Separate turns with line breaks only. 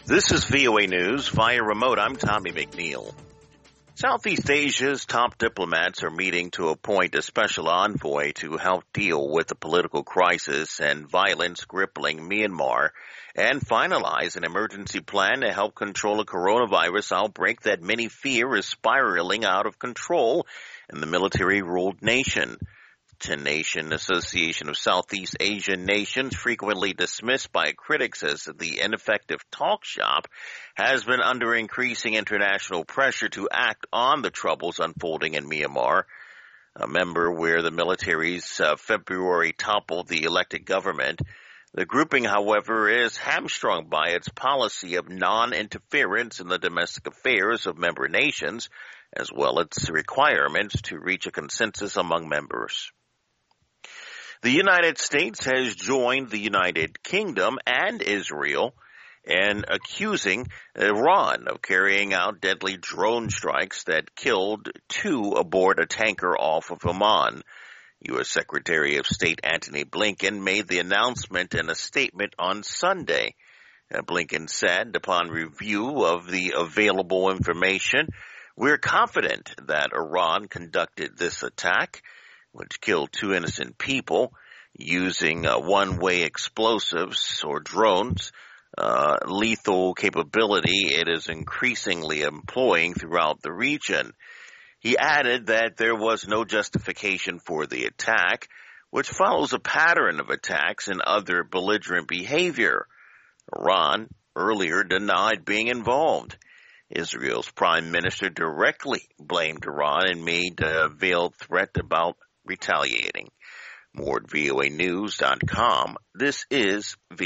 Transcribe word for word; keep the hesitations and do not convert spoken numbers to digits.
This is V O A News via remote. I'm Tommy McNeil. Southeast Asia's top diplomats are meeting to appoint a special envoy to help deal with the political crisis and violence crippling Myanmar and finalize an emergency plan to help control a coronavirus outbreak that many fear is spiraling out of control in the military-ruled nation. Ten-Nation Association of Southeast Asian Nations, frequently dismissed by critics as the ineffective talk shop, has been under increasing international pressure to act on the troubles unfolding in Myanmar, a member where the military's uh, February toppled the elected government. The grouping, however, is hamstrung by its policy of non-interference in the domestic affairs of member nations, as well as its requirements to reach a consensus among members. The United States has joined the United Kingdom and Israel in accusing Iran of carrying out deadly drone strikes that killed two aboard a tanker off of Oman. U S Secretary of State Antony Blinken made the announcement in a statement on Sunday. Blinken said, upon review of the available information, "We're confident that Iran conducted this attack, which killed two innocent people, using uh, one-way explosives or drones, uh, lethal capability it is increasingly employing throughout the region." He added that there was no justification for the attack, which follows a pattern of attacks and other belligerent behavior. Iran earlier denied being involved. Israel's prime minister directly blamed Iran and made a veiled threat about retaliating. More at V O A news dot com. This is